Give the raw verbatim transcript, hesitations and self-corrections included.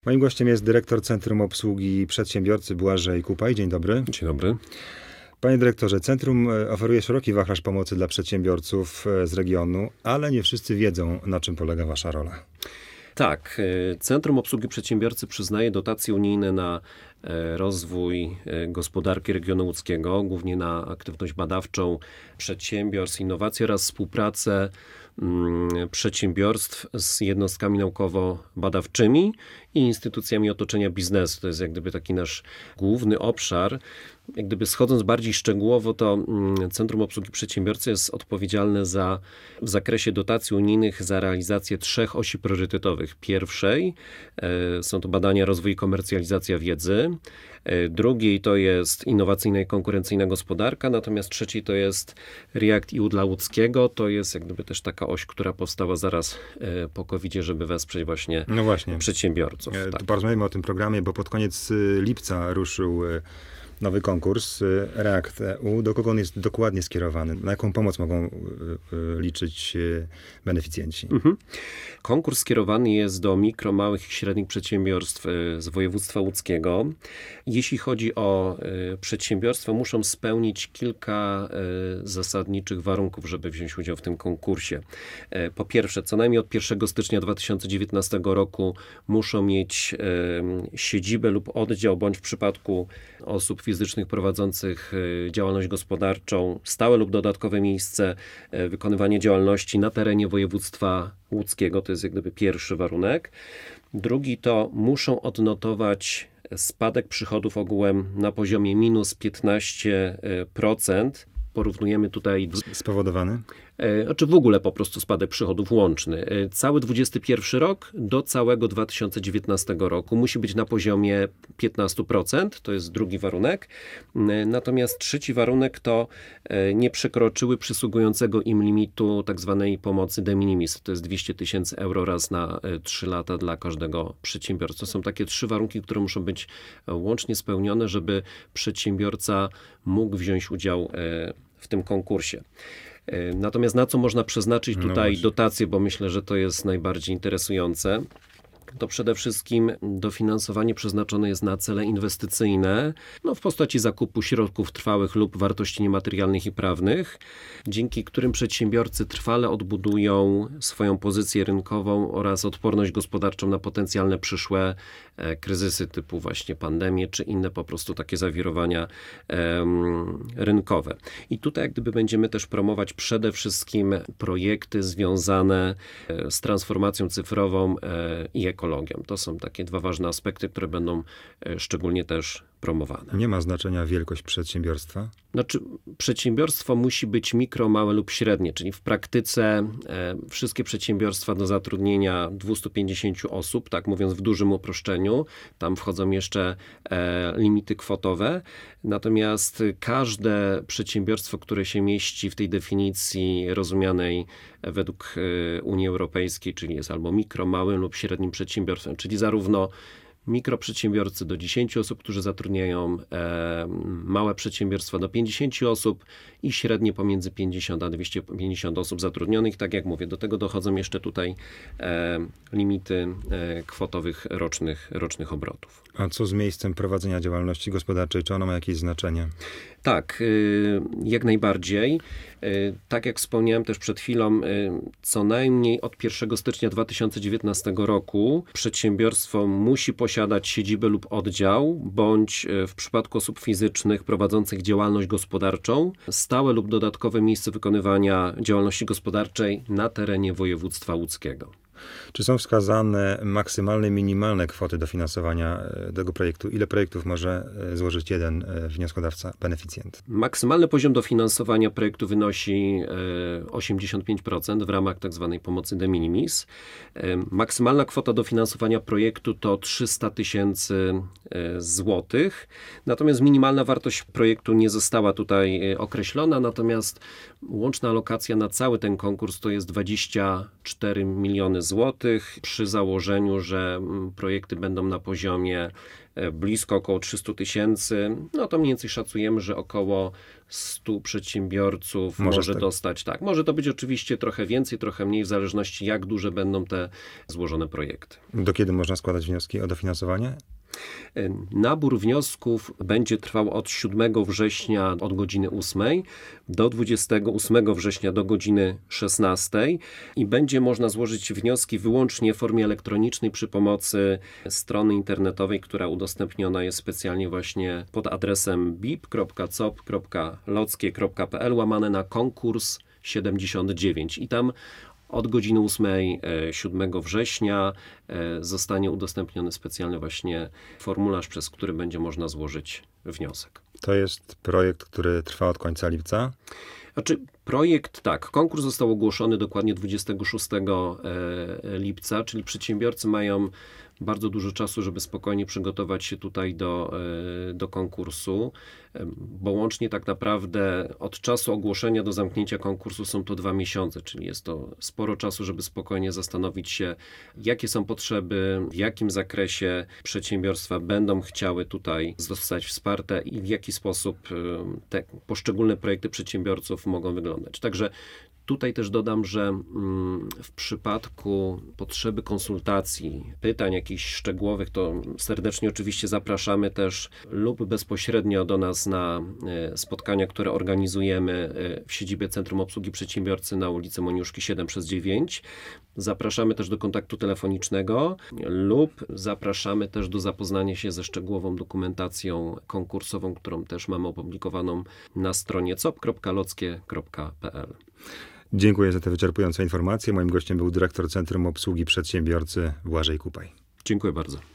Moim gościem jest dyrektor Centrum Obsługi Przedsiębiorcy Błażej Kupaj. Dzień dobry. Dzień dobry. Panie dyrektorze, Centrum oferuje szeroki wachlarz pomocy dla przedsiębiorców z regionu, ale nie wszyscy wiedzą, na czym polega wasza rola. Tak, Centrum Obsługi Przedsiębiorcy przyznaje dotacje unijne na rozwój gospodarki regionu łódzkiego, głównie na aktywność badawczą przedsiębiorstw, innowacje oraz współpracę przedsiębiorstw z jednostkami naukowo-badawczymi i instytucjami otoczenia biznesu. To jest jak gdyby taki nasz główny obszar. Jak gdyby schodząc bardziej szczegółowo, to Centrum Obsługi Przedsiębiorcy jest odpowiedzialne za, w zakresie dotacji unijnych za realizację trzech osi priorytetowych. Pierwszej e, są to badania, rozwój i komercjalizacja wiedzy. E, drugiej to jest innowacyjna i konkurencyjna gospodarka, natomiast trzeciej to jest React E U dla łódzkiego. To jest jak gdyby też taka oś, która powstała zaraz e, po kowidzie, żeby wesprzeć właśnie, no właśnie. przedsiębiorców. E, tak. Porozmawiamy o tym programie, bo pod koniec lipca ruszył nowy konkurs React E U. Do kogo on jest dokładnie skierowany? Na jaką pomoc mogą liczyć beneficjenci? Mhm. Konkurs skierowany jest do mikro, małych i średnich przedsiębiorstw z województwa łódzkiego. Jeśli chodzi o przedsiębiorstwa, muszą spełnić kilka zasadniczych warunków, żeby wziąć udział w tym konkursie. Po pierwsze, co najmniej od pierwszego stycznia dwa tysiące dziewiętnastego roku muszą mieć siedzibę lub oddział, bądź w przypadku osób fizycznych prowadzących działalność gospodarczą, stałe lub dodatkowe miejsce wykonywania działalności na terenie województwa łódzkiego. To jest jak gdyby pierwszy warunek. Drugi to muszą odnotować spadek przychodów ogółem na poziomie minus piętnaście procent. Porównujemy tutaj... Spowodowany? Znaczy w ogóle po prostu spadek przychodów łączny. Cały dwudziesty pierwszy rok do całego dwa tysiące dziewiętnastego roku musi być na poziomie piętnaście procent, to jest drugi warunek. Natomiast trzeci warunek to nie przekroczyły przysługującego im limitu tak zwanej pomocy de minimis. To jest dwieście tysięcy euro raz na trzy lata dla każdego przedsiębiorcy. To są takie trzy warunki, które muszą być łącznie spełnione, żeby przedsiębiorca mógł wziąć udział w tym konkursie. Natomiast na co można przeznaczyć tutaj no dotacje, bo myślę, że to jest najbardziej interesujące, to przede wszystkim dofinansowanie przeznaczone jest na cele inwestycyjne, no w postaci zakupu środków trwałych lub wartości niematerialnych i prawnych, dzięki którym przedsiębiorcy trwale odbudują swoją pozycję rynkową oraz odporność gospodarczą na potencjalne przyszłe e, kryzysy typu właśnie pandemie, czy inne po prostu takie zawirowania e, rynkowe. I tutaj jak gdyby będziemy też promować przede wszystkim projekty związane z transformacją cyfrową e, i ekologią. ekologią. To są takie dwa ważne aspekty, które będą szczególnie też promowane. Nie ma znaczenia wielkość przedsiębiorstwa? Znaczy, przedsiębiorstwo musi być mikro, małe lub średnie, czyli w praktyce e, wszystkie przedsiębiorstwa do zatrudnienia dwieście pięćdziesiąt osób, tak mówiąc w dużym uproszczeniu, tam wchodzą jeszcze e, limity kwotowe, natomiast każde przedsiębiorstwo, które się mieści w tej definicji rozumianej według e, Unii Europejskiej, czyli jest albo mikro, małym lub średnim przedsiębiorstwem, czyli zarówno mikroprzedsiębiorcy do dziesięciu osób, którzy zatrudniają e, małe przedsiębiorstwa do pięćdziesięciu osób i średnie pomiędzy pięćdziesiąt a dwieście pięćdziesiąt osób zatrudnionych. Tak jak mówię, do tego dochodzą jeszcze tutaj e, limity e, kwotowych rocznych, rocznych obrotów. A co z miejscem prowadzenia działalności gospodarczej? Czy ono ma jakieś znaczenie? Tak, jak najbardziej. Tak jak wspomniałem też przed chwilą, co najmniej od pierwszego stycznia dwa tysiące dziewiętnastego roku przedsiębiorstwo musi posiadać siedzibę lub oddział, bądź w przypadku osób fizycznych prowadzących działalność gospodarczą, stałe lub dodatkowe miejsce wykonywania działalności gospodarczej na terenie województwa łódzkiego. Czy są wskazane maksymalne i minimalne kwoty dofinansowania tego projektu? Ile projektów może złożyć jeden wnioskodawca, beneficjent? Maksymalny poziom dofinansowania projektu wynosi osiemdziesiąt pięć procent w ramach tak zwanej pomocy de minimis. Maksymalna kwota dofinansowania projektu to trzysta tysięcy złotych. Natomiast minimalna wartość projektu nie została tutaj określona, natomiast Łączna alokacja na cały ten konkurs to jest dwadzieścia cztery miliony złotych, przy założeniu, że mm, projekty będą na poziomie e, blisko około trzysta tysięcy. No to mniej więcej szacujemy, że około stu przedsiębiorców Może może, tak. dostać. Tak, może to być oczywiście trochę więcej, trochę mniej, w zależności jak duże będą te złożone projekty. Do kiedy można składać wnioski o dofinansowanie? Nabór wniosków będzie trwał od siódmego września od godziny ósmej do dwudziestego ósmego września do godziny szesnastej i będzie można złożyć wnioski wyłącznie w formie elektronicznej przy pomocy strony internetowej, która udostępniona jest specjalnie właśnie pod adresem bip kropka cop kropka lockie kropka pl łamane na konkurs siedemdziesiąt dziewięć i tam od godziny ósmej siódmego września zostanie udostępniony specjalny właśnie formularz, przez który będzie można złożyć wniosek. To jest projekt, który trwa od końca lipca. Znaczy, projekt, tak, konkurs został ogłoszony dokładnie dwudziestego szóstego lipca, czyli przedsiębiorcy mają bardzo dużo czasu, żeby spokojnie przygotować się tutaj do, do konkursu, bo łącznie tak naprawdę od czasu ogłoszenia do zamknięcia konkursu są to dwa miesiące, czyli jest to sporo czasu, żeby spokojnie zastanowić się, jakie są potrzeby, w jakim zakresie przedsiębiorstwa będą chciały tutaj zostać wsparte i w jaki sposób te poszczególne projekty przedsiębiorców mogą wyglądać. Także tutaj też dodam, że w przypadku potrzeby konsultacji, pytań jakichś szczegółowych, to serdecznie oczywiście zapraszamy też lub bezpośrednio do nas na spotkania, które organizujemy w siedzibie Centrum Obsługi Przedsiębiorcy na ulicy Moniuszki siedem przez dziewięć. Zapraszamy też do kontaktu telefonicznego lub zapraszamy też do zapoznania się ze szczegółową dokumentacją konkursową, którą też mamy opublikowaną na stronie cop kropka lockie kropka pl. Dziękuję za te wyczerpujące informacje. Moim gościem był dyrektor Centrum Obsługi Przedsiębiorcy Błażej Kupaj. Dziękuję bardzo.